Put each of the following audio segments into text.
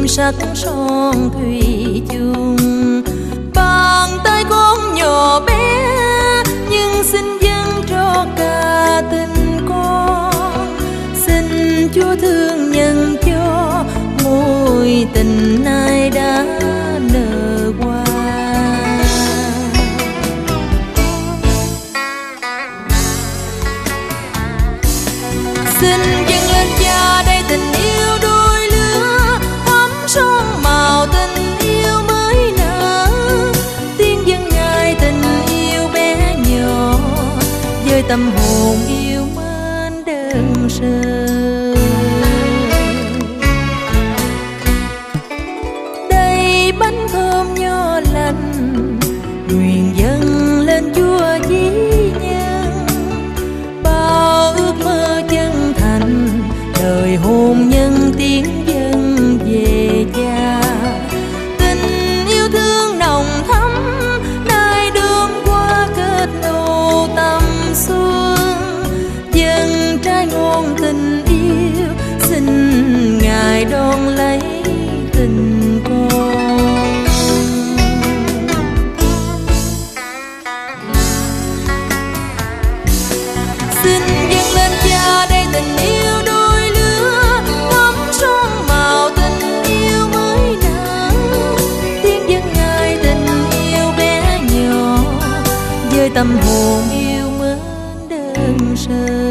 kim sắc son thủy chung. Bàn tay con nhỏ bé nhưng xin dâng cho cả tình con. Xin Chúa thương nhân cho mối tình này đã nở hoa. Xin dâng lên Cha đây tình yêu đôi lứa, thắm son màu tình yêu mới nở. Tiếng dâng Ngài tình yêu bé nhỏ, với tâm hồn yêu mến đơn sơ. Đây bánh thơm nho lành, nguyện dâng lên Chúa Chí Nhân. Bao ước mơ chân thành, đời hôn nhân tiếng dân về Cha. Tình yêu thương nồng thắm, nay đơm qua kết nô tâm xuân. Dâng trái ngôn tình yêu, xin Ngài đón lấy tình con. Xin dâng lên Cha đây tình yêu đôi lứa, thắm son màu tình yêu mới nở. Tiếng dâng Ngài tình yêu bé nhỏ, với tâm hồn yêu mến đơn sơ.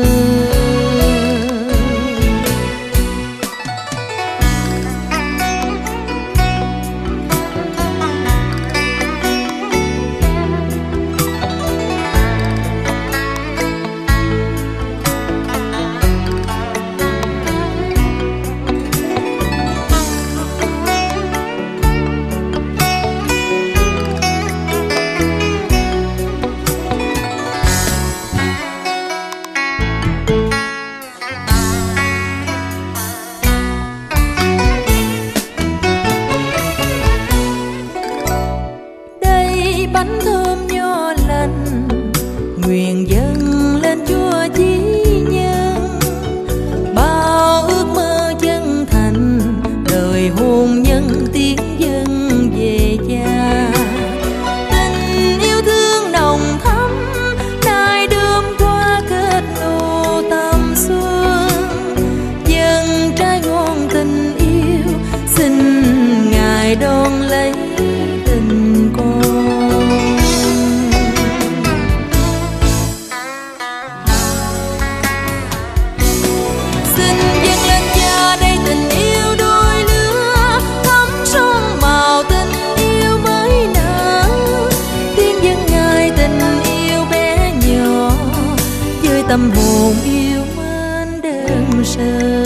Bánh thơm nho lành, nguyện dâng lên Chúa Chí Nhân. Bao ước mơ chân thành, đời hôn nhân tiếng dân về Cha. Tình yêu thương nồng thắm, nay đơm qua kết nô tâm xuân. Dâng trái ngôn tình yêu, xin Ngài đón lấy tình con. Xin dâng lên Cha đây tình yêu đôi lứa, thắm son màu tình yêu mới nở. Tiếng dâng Ngài tình yêu bé nhỏ, với tâm hồn yêu mến đơn sơ.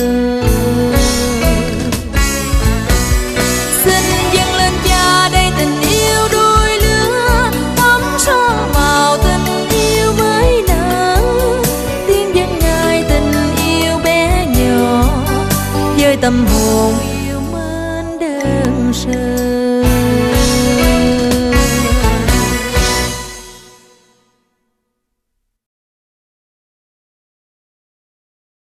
Xin dâng lên Cha đây tình yêu đôi lứa, thắm son màu tình yêu mới nở. Tiếng dâng Ngài tình yêu bé nhỏ, với tâm hồn